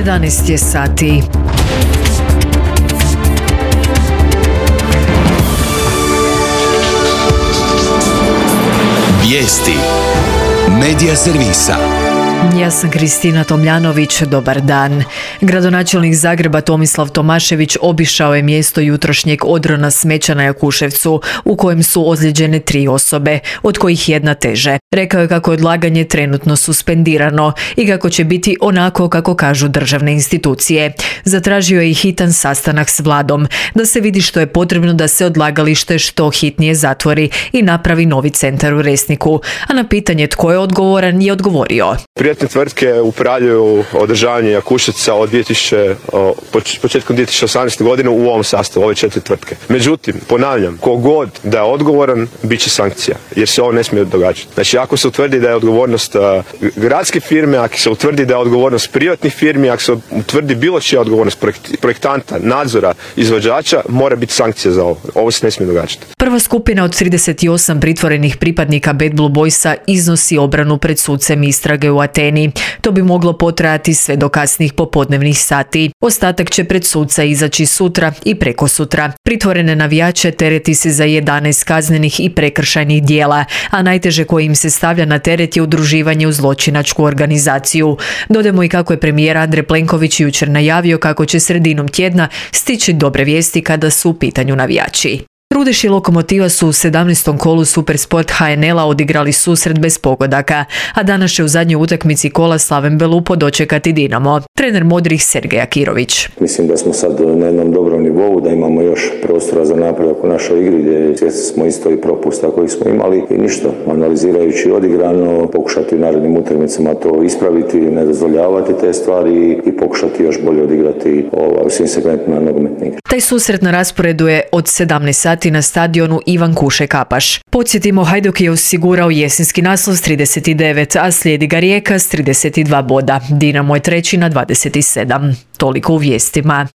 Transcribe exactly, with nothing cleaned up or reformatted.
jedanaest je sati. Vijesti Medija servisa. Ja sam Kristina Tomljanović, dobar dan. Gradonačelnik Zagreba Tomislav Tomašević obišao je mjesto jutrošnjeg odrona smeća na Jakuševcu, u kojem su ozlijeđene tri osobe, od kojih jedna teže. Rekao je kako je odlaganje trenutno suspendirano i kako će biti onako kako kažu državne institucije. Zatražio je i hitan sastanak s vladom, da se vidi što je potrebno da se odlagalište što hitnije zatvori i napravi novi centar u Resniku. A na pitanje tko je odgovoran je odgovorio. Privatne tvrtke upravljaju održavanje Jakuševca od dvije tisuće, početkom dvije tisuće osamnaeste. godine u ovom sastavu, ove četiri tvrtke. Međutim, ponavljam, kogod da je odgovoran, bit će sankcija, jer se ovo ne smije događati. Znači, ako se utvrdi da je odgovornost gradske firme, ako se utvrdi da je odgovornost privatnih firmi, ako se utvrdi bilo čija odgovornost projektanta, nadzora, izvođača, mora biti sankcija za ovo. Ovo se ne smije događati. Prva skupina od trideset osam pritvorenih pripadnika Bad Blue Boysa iznosi obranu pred sucem istrage u Ateni. To bi moglo potrajati sve do kasnih popodnevnih sati. Ostatak će pred suca izaći sutra i prekosutra. Pritvorene navijače tereti se za jedanaest kaznenih i prekršajnih dijela, a najteže koje im se stavlja na teret je udruživanje u zločinačku organizaciju. Dodajmo i kako je premijer Andrej Plenković jučer najavio kako će sredinom tjedna stići dobre vijesti kada su u pitanju navijači. Rudeš i Lokomotiva su u sedamnaestom kolu Supersport H N L-a odigrali susret bez pogodaka, a danas će u zadnjoj utakmici kola Slaven Belupo dočekati Dinamo. Trener modrih Sergej Akirović. Mislim da smo sad na jednom dobrom nivou, da imamo još prostora za napredak u našoj igri, gdje svjesni smo isto i propusta kojih smo imali i ništa. Analizirajući odigrano, pokušati u narednim utakmicama to ispraviti, ne dozvoljavati te stvari i pokušati još bolje odigrati ovaj, u svim segmentima nogometne igre. Taj susret na rasporedu je od sedamnaest sati na stadionu Ivan Kuše Kapaš. Podsjetimo, Hajduk je osigurao jesenski naslov s trideset devet, a slijedi ga Rijeka s trideset dva boda. Dinamo je treći na dvadeset sedam. Toliko u vijestima.